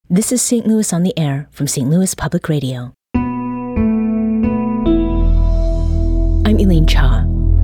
This is St. Louis on the Air from St. Louis Public Radio. I'm Elaine Cha.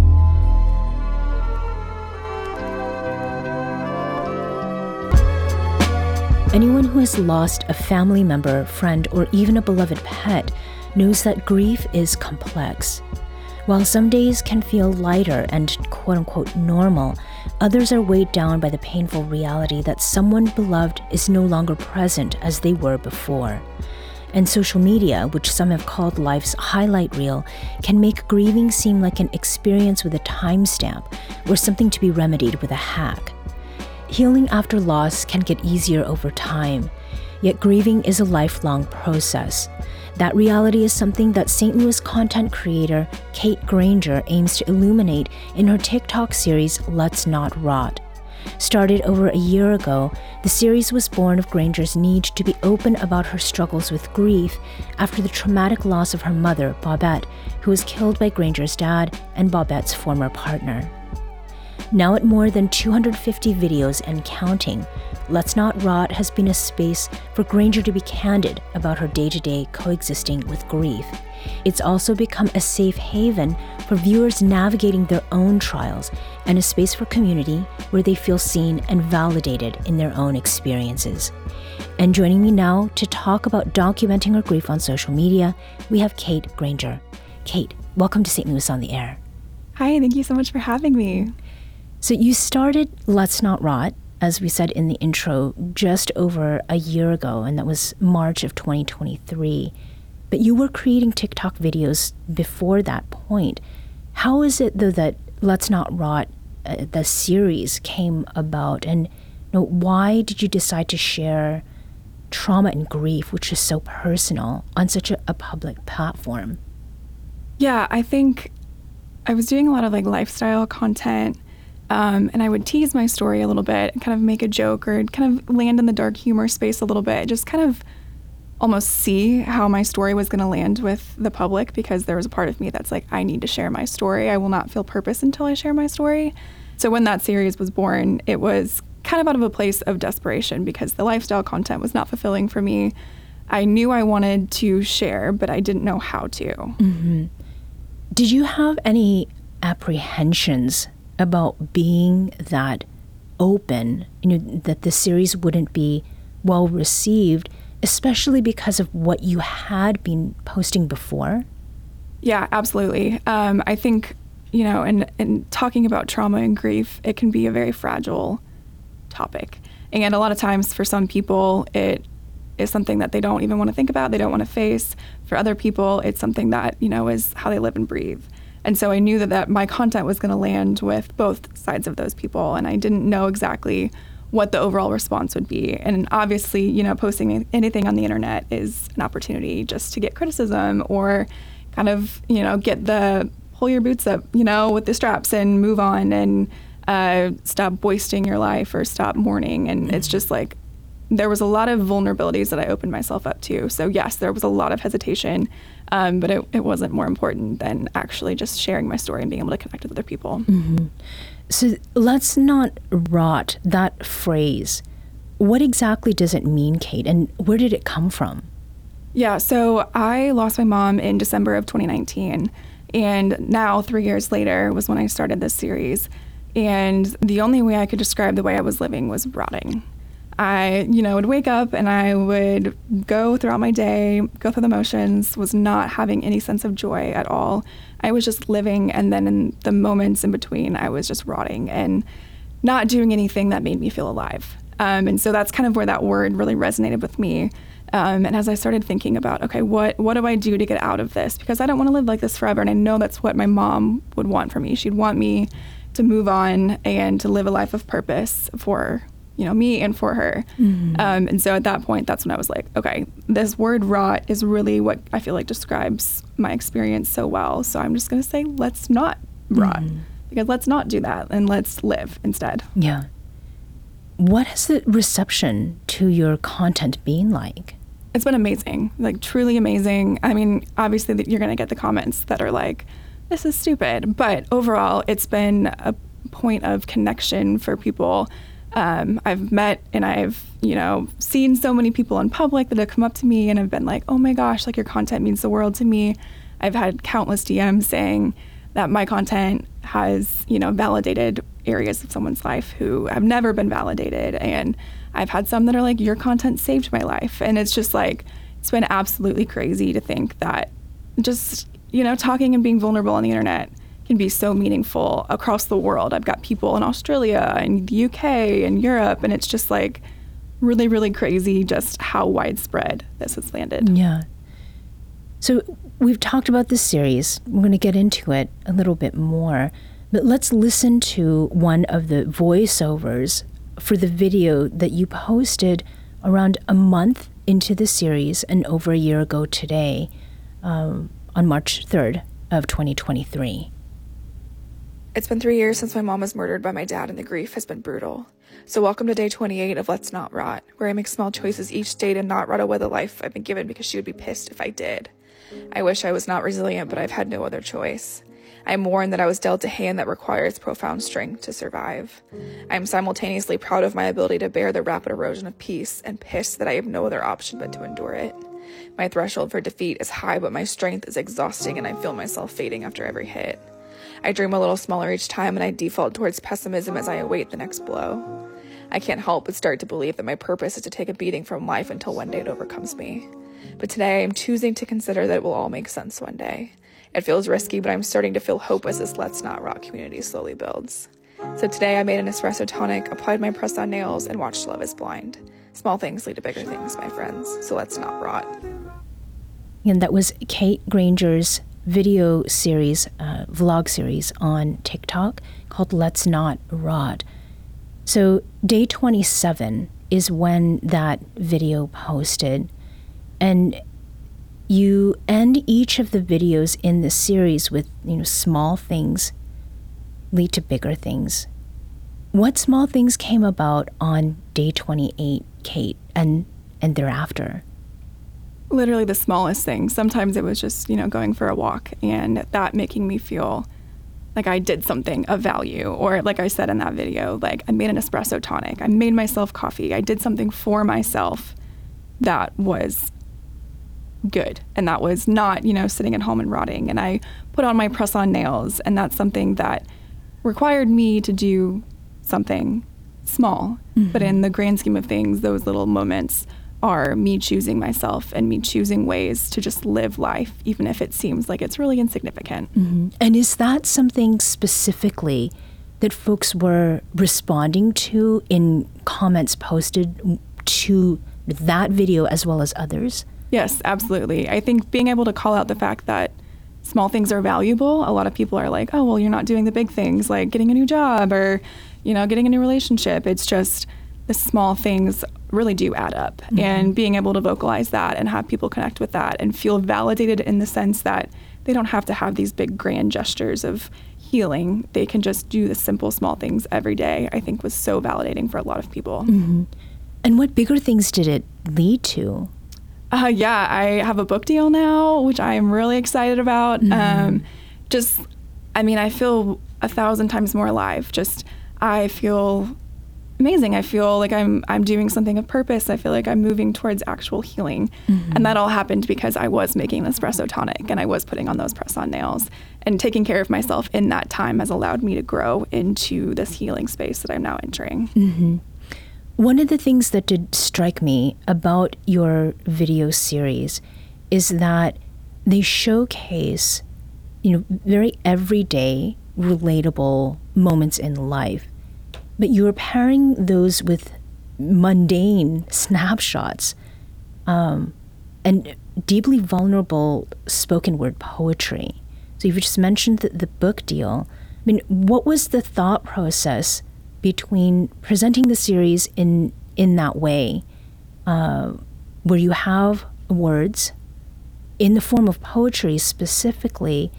Anyone who has lost a family member, friend, or even a beloved pet knows that grief is complex. While some days can feel lighter and quote-unquote normal, others are weighed down by the painful reality that someone beloved is no longer present as they were before. And social media, which some have called life's highlight reel, can make grieving seem like an experience with a timestamp or something to be remedied with a hack. Healing after loss can get easier over time, yet grieving is a lifelong process. That reality is something that St. Louis content creator Kate Granger aims to illuminate in her TikTok series, Let's Not Rot. Started over a year ago, the series was born of Granger's need to be open about her struggles with grief after the traumatic loss of her mother, Bobette, who was killed by Granger's dad and Bobette's former partner. Now at more than 250 videos and counting, Let's Not Rot has been a space for Granger to be candid about her day-to-day coexisting with grief. It's also become a safe haven for viewers navigating their own trials and a space for community where they feel seen and validated in their own experiences. And joining me now to talk about documenting her grief on social media, we have Kate Granger. Kate, welcome to St. Louis on the Air. Hi, thank you so much for having me. So you started Let's Not Rot, as we said in the intro, just over a year ago, and that was March of 2023. But you were creating TikTok videos before that point. How is it, though, that Let's Not Rot, the series, came about? And why did you decide to share trauma and grief, which is so personal, on such a public platform? Yeah, I think I was doing a lot of lifestyle content. And I would tease my story a little bit, kind of make a joke or kind of land in the dark humor space a little bit, just kind of almost see how my story was going to land with the public, because there was a part of me that's like, I need to share my story. I will not feel purpose until I share my story. So when that series was born, it was kind of out of a place of desperation because the lifestyle content was not fulfilling for me. I knew I wanted to share, but I didn't know how to. Mm-hmm. Did you have any apprehensions about being that open, that the series wouldn't be well received, especially because of what you had been posting before? Yeah, absolutely. I think, in talking about trauma and grief, it can be a very fragile topic. And a lot of times for some people, it is something that they don't even want to think about, they don't want to face. For other people, it's something that, is how they live and breathe. And so I knew that my content was going to land with both sides of those people, and I didn't know exactly what the overall response would be. And obviously, posting anything on the internet is an opportunity just to get criticism or kind of, pull your boots up, with the straps and move on and stop boasting your life or stop mourning. And It's just like, there was a lot of vulnerabilities that I opened myself up to. So yes, there was a lot of hesitation, but it wasn't more important than actually just sharing my story and being able to connect with other people. Mm-hmm. So Let's Not Rot, that phrase, what exactly does it mean, Kate, and where did it come from? Yeah, so I lost my mom in December of 2019, and now 3 years later was when I started this series. And the only way I could describe the way I was living was rotting. I, would wake up and I would go throughout my day, go through the motions, was not having any sense of joy at all. I was just living, and then in the moments in between, I was just rotting and not doing anything that made me feel alive. And so that's kind of where that word really resonated with me. And as I started thinking about, okay, what do I do to get out of this? Because I don't want to live like this forever. And I know that's what my mom would want for me. She'd want me to move on and to live a life of purpose for me and for her. Mm-hmm. And so at that point, that's when I was like, okay, this word rot is really what I feel like describes my experience so well. So I'm just going to say, let's not rot, because let's not do that and let's live instead. Yeah. What has the reception to your content been like? It's been amazing, truly amazing. I mean, obviously you're going to get the comments that are like, this is stupid. But overall, it's been a point of connection for people I've met and I've, seen so many people in public that have come up to me and have been like, oh my gosh, like your content means the world to me. I've had countless DMs saying that my content has, validated areas of someone's life who have never been validated. And I've had some that are like, your content saved my life. And it's just like, it's been absolutely crazy to think that just, talking and being vulnerable on the internet can be so meaningful across the world. I've got people in Australia and the UK and Europe, and it's just like really, really crazy just how widespread this has landed. Yeah. So we've talked about this series. We're going to get into it a little bit more, but let's listen to one of the voiceovers for the video that you posted around a month into the series and over a year ago today, on March 3rd of 2023. It's been 3 years since my mom was murdered by my dad, and the grief has been brutal. So welcome to day 28 of Let's Not Rot, where I make small choices each day to not rot away the life I've been given because she would be pissed if I did. I wish I was not resilient, but I've had no other choice. I mourn that I was dealt a hand that requires profound strength to survive. I am simultaneously proud of my ability to bear the rapid erosion of peace and pissed that I have no other option but to endure it. My threshold for defeat is high, but my strength is exhausting, and I feel myself fading after every hit. I dream a little smaller each time, and I default towards pessimism as I await the next blow. I can't help but start to believe that my purpose is to take a beating from life until one day it overcomes me. But today I am choosing to consider that it will all make sense one day. It feels risky, but I'm starting to feel hope as this Let's Not Rot community slowly builds. So today I made an espresso tonic, applied my press-on nails, and watched Love is Blind. Small things lead to bigger things, my friends, so let's not rot. And that was Kate Granger's video series, vlog series on TikTok called Let's Not Rot. So day 27 is when that video posted, and you end each of the videos in the series with, small things lead to bigger things. What small things came about on day 28, Kate, and thereafter? Literally the smallest things. Sometimes it was just, going for a walk and that making me feel like I did something of value. Or like I said in that video, like I made an espresso tonic. I made myself coffee. I did something for myself that was good. And that was not, sitting at home and rotting. And I put on my press-on nails, and that's something that required me to do something small. Mm-hmm. But in the grand scheme of things, those little moments are me choosing myself and me choosing ways to just live life, even if it seems like it's really insignificant. Mm-hmm. And is that something specifically that folks were responding to in comments posted to that video as well as others? Yes, absolutely. I think being able to call out the fact that small things are valuable. A lot of people are like, oh, well, you're not doing the big things like getting a new job or, getting a new relationship. It's just the small things really do add up. Mm-hmm. And being able to vocalize that and have people connect with that and feel validated in the sense that they don't have to have these big grand gestures of healing. They can just do the simple small things every day, I think was so validating for a lot of people. Mm-hmm. And what bigger things did it lead to? Yeah, I have a book deal now, which I am really excited about. Mm-hmm. I feel 1,000 times more alive. I feel amazing. I feel like I'm doing something of purpose. I feel like I'm moving towards actual healing. Mm-hmm. And that all happened because I was making an espresso tonic and I was putting on those press-on nails. And taking care of myself in that time has allowed me to grow into this healing space that I'm now entering. Mm-hmm. One of the things that did strike me about your video series is that they showcase, very everyday, relatable moments in life. But you are pairing those with mundane snapshots and deeply vulnerable spoken word poetry. So you've just mentioned the book deal. What was the thought process between presenting the series in that way, where you have words in the form of poetry specifically,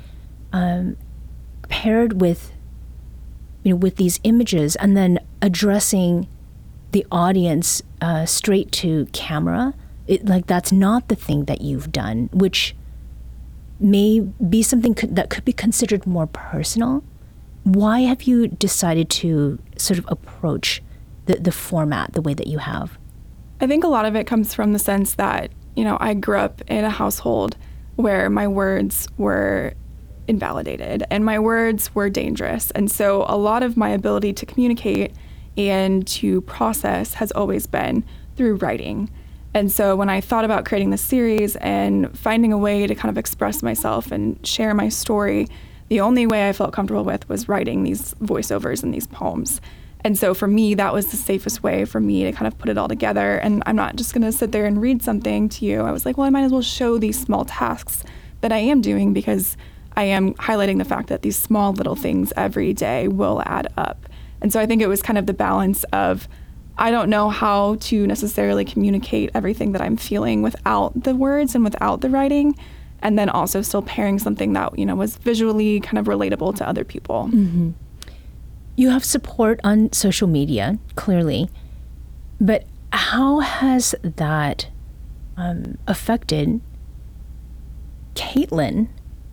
paired with these images, and then addressing the audience straight to camera? That's not the thing that you've done, which may be something that could be considered more personal. Why have you decided to sort of approach the format the way that you have? I think a lot of it comes from the sense that, I grew up in a household where my words were invalidated and my words were dangerous. And so a lot of my ability to communicate and to process has always been through writing. And so when I thought about creating this series and finding a way to kind of express myself and share my story, the only way I felt comfortable with was writing these voiceovers and these poems. And so for me, that was the safest way for me to kind of put it all together. And I'm not just going to sit there and read something to you. I was like, well, I might as well show these small tasks that I am doing, because I am highlighting the fact that these small little things every day will add up. And so I think it was kind of the balance of, I don't know how to necessarily communicate everything that I'm feeling without the words and without the writing, and then also still pairing something that, was visually kind of relatable to other people. Mm-hmm. You have support on social media, clearly, but how has that affected Caitlin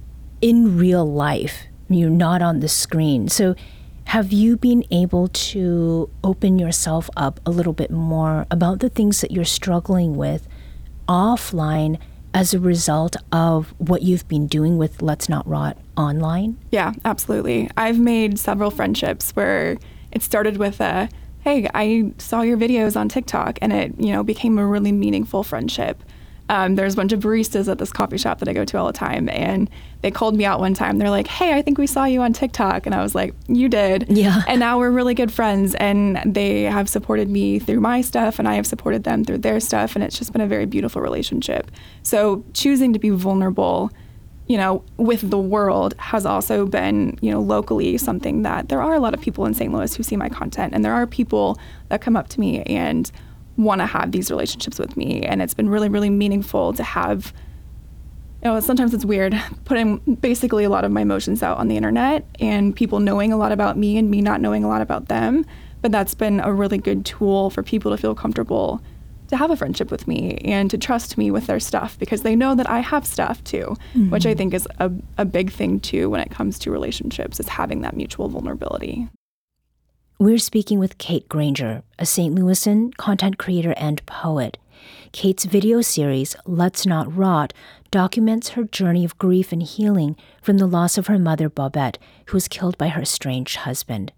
in real life? You're not on the screen. So have you been able to open yourself up a little bit more about the things that you're struggling with offline as a result of what you've been doing with Let's Not Rot online? Yeah, absolutely. I've made several friendships where it started with hey, I saw your videos on TikTok, and it, became a really meaningful friendship. There's a bunch of baristas at this coffee shop that I go to all the time, and they called me out one time. They're like, hey, I think we saw you on TikTok. And I was like, you did. Yeah. And now we're really good friends, and they have supported me through my stuff, and I have supported them through their stuff. And it's just been a very beautiful relationship. So choosing to be vulnerable, with the world has also been, locally something that there are a lot of people in St. Louis who see my content, and there are people that come up to me and want to have these relationships with me. And it's been really, really meaningful to have, sometimes it's weird putting basically a lot of my emotions out on the internet and people knowing a lot about me and me not knowing a lot about them. But that's been a really good tool for people to feel comfortable to have a friendship with me and to trust me with their stuff, because they know that I have stuff too, mm-hmm. which I think is a big thing too when it comes to relationships, is having that mutual vulnerability. We're speaking with Kate Granger, a St. Louisan content creator and poet. Kate's video series, Let's Not Rot, documents her journey of grief and healing from the loss of her mother, Bobette, who was killed by her estranged husband.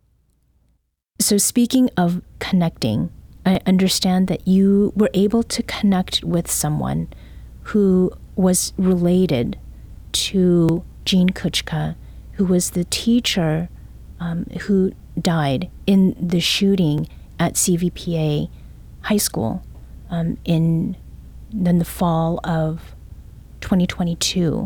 So speaking of connecting, I understand that you were able to connect with someone who was related to Jean Kuchka, who was the teacher who died in the shooting at CVPA High School in the fall of 2022.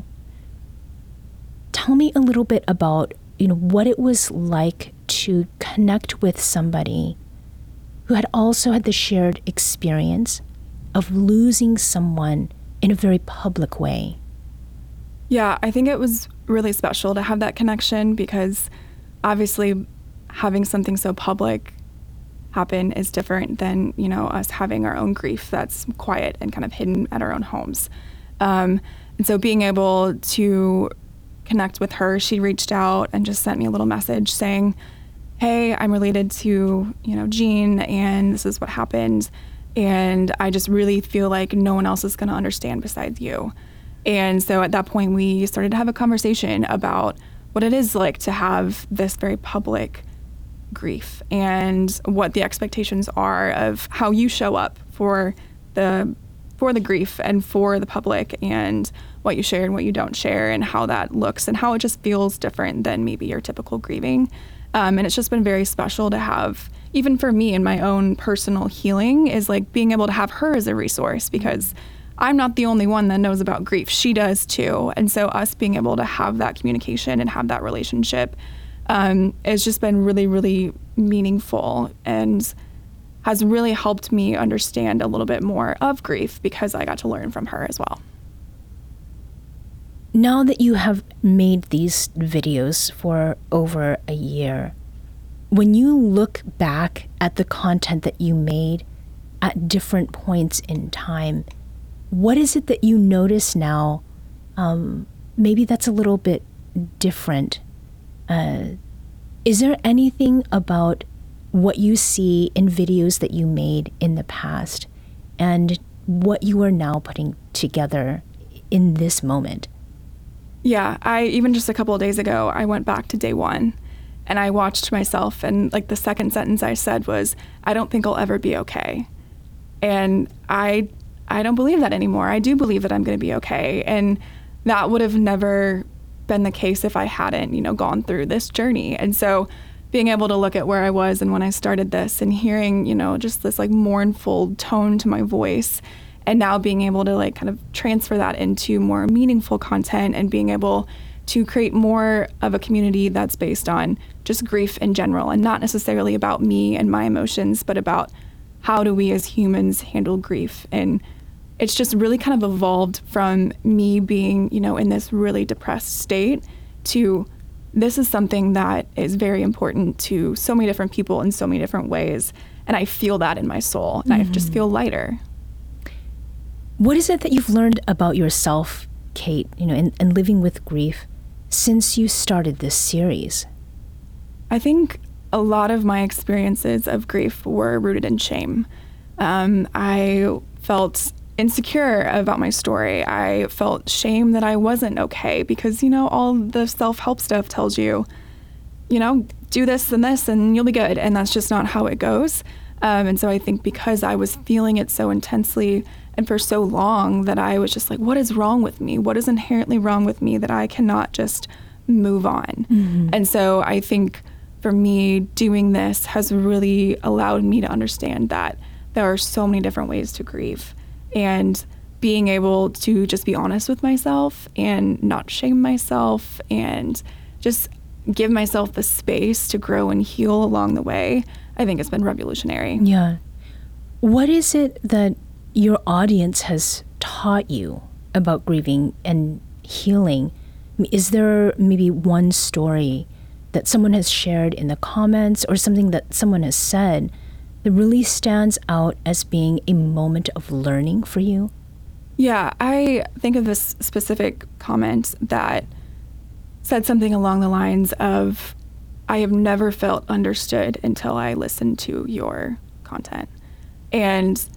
Tell me a little bit about what it was like to connect with somebody who had also had the shared experience of losing someone in a very public way. Yeah, I think it was really special to have that connection, because obviously having something so public happen is different than, us having our own grief that's quiet and kind of hidden at our own homes. And so being able to connect with her, she reached out and just sent me a little message saying, hey, I'm related to, Jean, and this is what happened. And I just really feel like no one else is going to understand besides you. And so at that point, we started to have a conversation about what it is like to have this very public grief and what the expectations are of how you show up for the grief and for the public, and what you share and what you don't share, and how that looks and how it just feels different than maybe your typical grieving. And it's just been very special to have, even for me in my own personal healing, is like being able to have her as a resource, because I'm not the only one that knows about grief. She does too. And so us being able to have that communication and have that relationship has just been really, really meaningful, and has really helped me understand a little bit more of grief, because I got to learn from her as well. Now that you have made these videos for over a year, when you look back at the content that you made at different points in time, what is it that you notice now? Maybe that's a little bit different. Is there anything about what you see in videos that you made in the past and what you are now putting together in this moment? Yeah, even just a couple of days ago, I went back to day one and I watched myself, and like the second sentence I said was, I don't think I'll ever be okay. And I don't believe that anymore. I do believe that I'm going to be okay. And that would have never been the case if I hadn't, gone through this journey. And so being able to look at where I was and when I started this and hearing, just this like mournful tone to my voice, and now being able to like kind of transfer that into more meaningful content and being able to create more of a community that's based on just grief in general and not necessarily about me and my emotions, but about how do we as humans handle grief. And it's just really kind of evolved from me being, in this really depressed state to this is something that is very important to so many different people in so many different ways. And I feel that in my soul, and I just feel lighter. What is it that you've learned about yourself, Kate, and living with grief since you started this series? I think a lot of my experiences of grief were rooted in shame. I felt insecure about my story. I felt shame that I wasn't okay because, all the self-help stuff tells you, do this and this and you'll be good. And that's just not how it goes. And so I think because I was feeling it so intensely and for so long that I was just like, what is wrong with me? What is inherently wrong with me that I cannot just move on? Mm-hmm. And so I think for me, doing this has really allowed me to understand that there are so many different ways to grieve, and being able to just be honest with myself and not shame myself and just give myself the space to grow and heal along the way, I think it's been revolutionary. Yeah. What is it that your audience has taught you about grieving and healing? Is there maybe one story that someone has shared in the comments or something that someone has said that really stands out as being a moment of learning for you? Yeah, I think of this specific comment that said something along the lines of, I have never felt understood until I listened to your content. And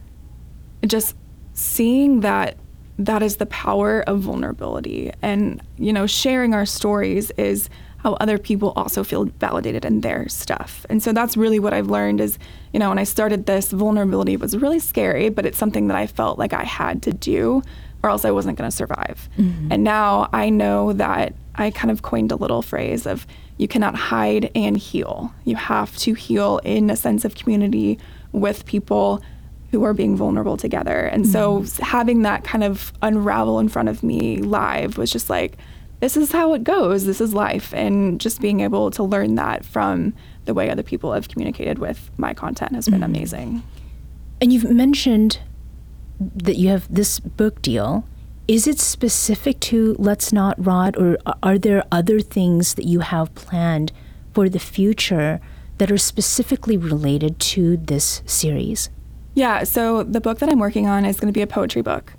just seeing that is the power of vulnerability. And, sharing our stories is how other people also feel validated in their stuff. And so that's really what I've learned is, when I started this, vulnerability was really scary, but it's something that I felt like I had to do or else I wasn't going to survive. Mm-hmm. And now I know that I kind of coined a little phrase of you cannot hide and heal. You have to heal in a sense of community with people who are being vulnerable together. And so having that kind of unravel in front of me live was just like, this is how it goes. This is life. And just being able to learn that from the way other people have communicated with my content has been amazing. And you've mentioned that you have this book deal. Is it specific to Let's Not Rot, or are there other things that you have planned for the future that are specifically related to this series? Yeah, so the book that I'm working on is going to be a poetry book.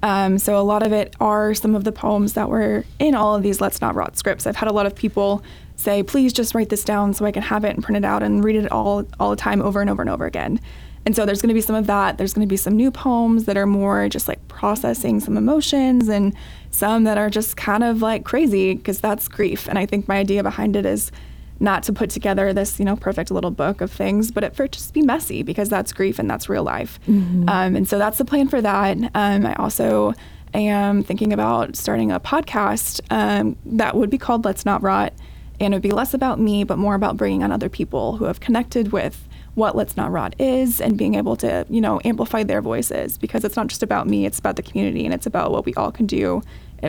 So a lot of it are some of the poems that were in all of these Let's Not Rot scripts. I've had a lot of people say, please just write this down so I can have it and print it out and read it all the time over and over and over again. And so there's going to be some of that. There's going to be some new poems that are more just like processing some emotions, and some that are just kind of like crazy because that's grief. And I think my idea behind it is not to put together this, perfect little book of things, but for it just be messy because that's grief and that's real life. Mm-hmm. And so that's the plan for that. I also am thinking about starting a podcast that would be called Let's Not Rot. And it would be less about me, but more about bringing on other people who have connected with what Let's Not Rot is and being able to, amplify their voices, because it's not just about me, it's about the community, and it's about what we all can do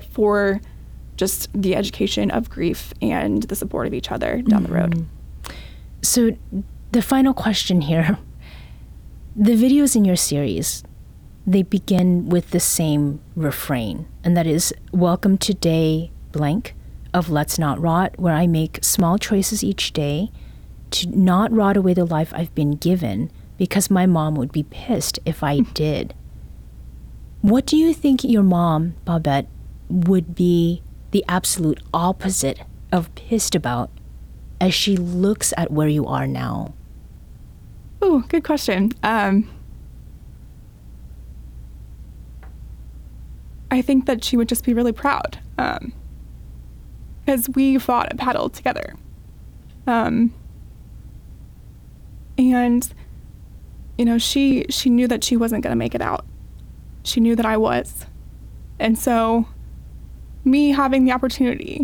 for just the education of grief and the support of each other down the road. So the final question here, the videos in your series, they begin with the same refrain, and that is, welcome to day blank of Let's Not Rot, where I make small choices each day to not rot away the life I've been given because my mom would be pissed if I did. What do you think your mom, Babette, would be the absolute opposite of pissed about as she looks at where you are now? Oh, good question. I think that she would just be really proud because we fought a battle together. And, you know, she knew that she wasn't going to make it out. She knew that I was. And so me having the opportunity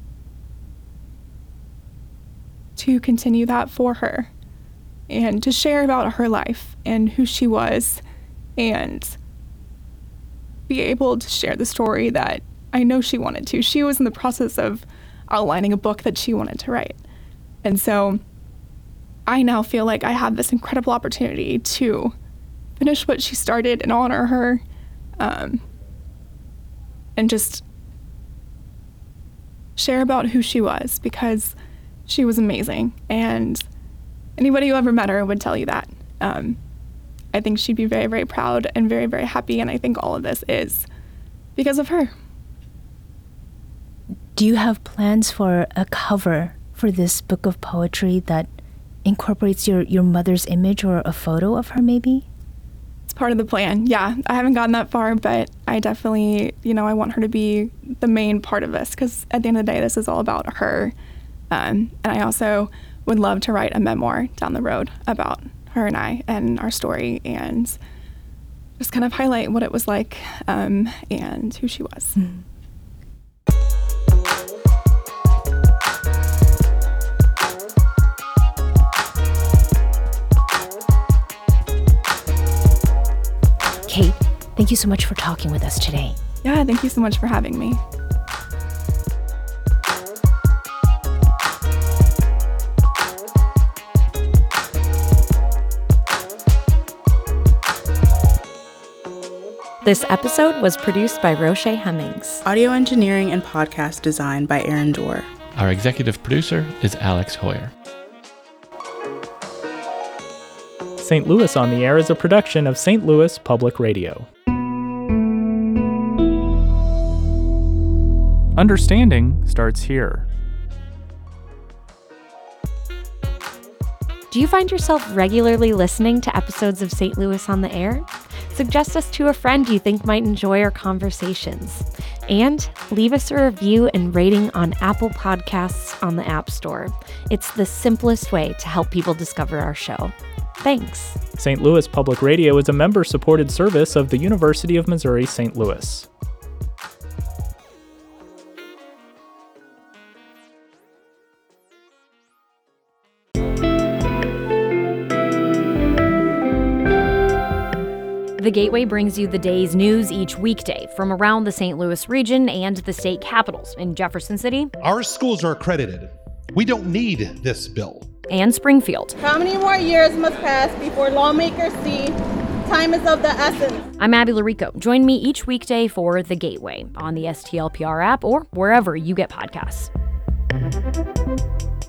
to continue that for her and to share about her life and who she was and be able to share the story that I know she wanted to. She was in the process of outlining a book that she wanted to write. And so I now feel like I have this incredible opportunity to finish what she started and honor her, and just share about who she was, because she was amazing. And anybody who ever met her would tell you that. I think she'd be very, very proud and very, very happy. And I think all of this is because of her. Do you have plans for a cover for this book of poetry that incorporates your mother's image or a photo of her maybe? It's part of the plan. Yeah, I haven't gotten that far, but I definitely, I want her to be the main part of this, because at the end of the day, this is all about her. And I also would love to write a memoir down the road about her and I and our story, and just kind of highlight what it was like and who she was. Mm. Kate, thank you so much for talking with us today. Yeah, thank you so much for having me. This episode was produced by Roche Hemmings. Audio engineering and podcast design by Aaron Dorr. Our executive producer is Alex Hoyer. St. Louis on the Air is a production of St. Louis Public Radio. Understanding starts here. Do you find yourself regularly listening to episodes of St. Louis on the Air? Suggest us to a friend you think might enjoy our conversations. And leave us a review and rating on Apple Podcasts on the App Store. It's the simplest way to help people discover our show. Thanks. St. Louis Public Radio is a member-supported service of the University of Missouri St. Louis. The Gateway brings you the day's news each weekday from around the St. Louis region and the state capitals in Jefferson City. Our schools are accredited. We don't need this bill. And Springfield. How many more years must pass before lawmakers see time is of the essence? I'm Abby Larico. Join me each weekday for The Gateway on the STLPR app or wherever you get podcasts.